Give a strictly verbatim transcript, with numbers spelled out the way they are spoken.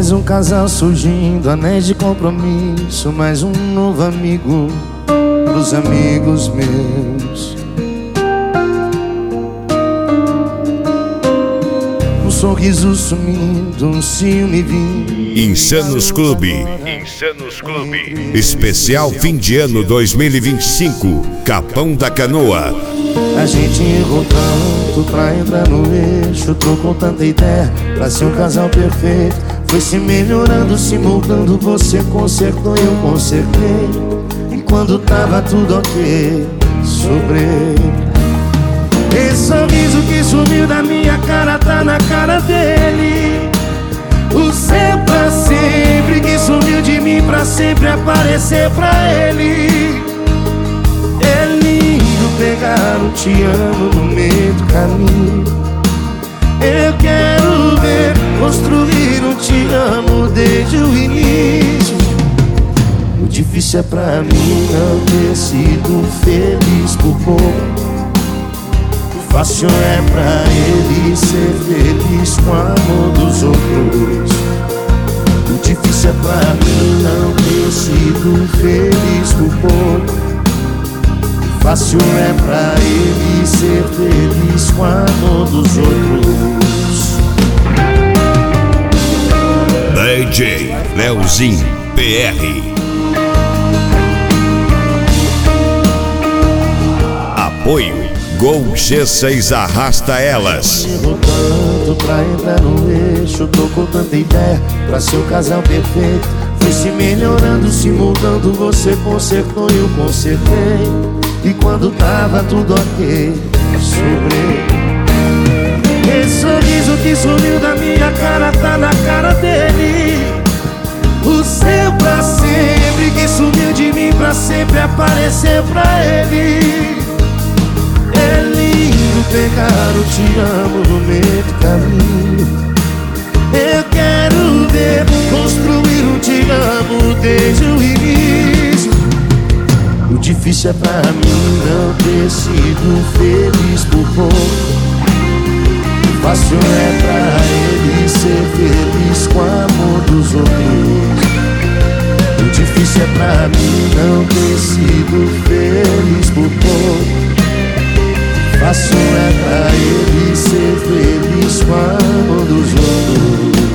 Mais um casal surgindo, anéis de compromisso, mais um novo amigo pros amigos meus. Um sorriso sumindo, um ciúme vindo. Insanos Clube. Insanos Clube. Especial fim de ano dois mil e vinte e cinco. Capão da Canoa. A gente errou tanto pra entrar no eixo, trocou tanta ideia pra ser um casal perfeito. Foi se melhorando, se moldando, você consertou e eu consertei. E quando tava tudo ok, sobrei. Esse sorriso que sumiu da minha cara tá na cara dele. O seu pra sempre que sumiu de mim pra sempre aparecer pra ele. É lindo pegar um te amo no meio do caminho. Eu quero ver construir um te amo desde o início. O difícil é pra mim não ter sido feliz por pouco. O fácil é pra ele ser feliz com o amor dos outros. O difícil é pra mim não ter sido feliz por pouco. O fácil é pra ele ser feliz com o amor dos outros. D J Leozinho P R. Apoio Gol G seis Arrasta Elas. Errou tanto pra entrar no eixo, trocou tanta ideia pra ser o casal perfeito. Foi se melhorando, se mudando, você consertou e eu consertei. E quando tava tudo ok, sobrei. Esse sorriso que sumiu da minha cara tá na cara dele. O seu pra sempre que sumiu de mim pra sempre aparecer pra ele. É lindo pegar o te amo no meio do caminho. Eu quero ver construir um te amo desde o início. O difícil é pra mim não ter sido feliz por pouco. O fácil é pra ele ser feliz com o amor dos outros. O difícil é pra mim não ter sido feliz por pouco. Fácil é pra ele ser feliz com o amor dos outros.